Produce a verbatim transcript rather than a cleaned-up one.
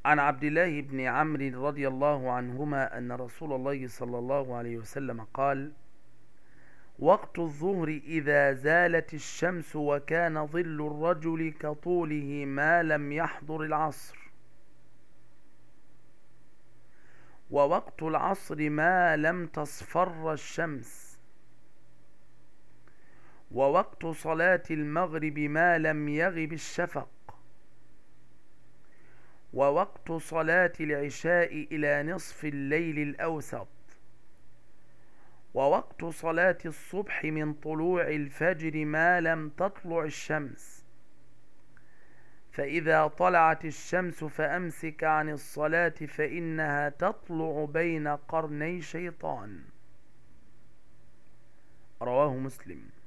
عن عبد الله بن عمرو رضي الله عنهما أن رسول الله صلى الله عليه وسلم قال: وقت الظهر إذا زالت الشمس وكان ظل الرجل كطوله ما لم يحضر العصر، ووقت العصر ما لم تصفر الشمس، ووقت صلاة المغرب ما لم يغب الشفق، ووقت صلاة العشاء إلى نصف الليل الأوسط، ووقت صلاة الصبح من طلوع الفجر ما لم تطلع الشمس، فإذا طلعت الشمس فأمسك عن الصلاة فإنها تطلع بين قرني شيطان. رواه مسلم.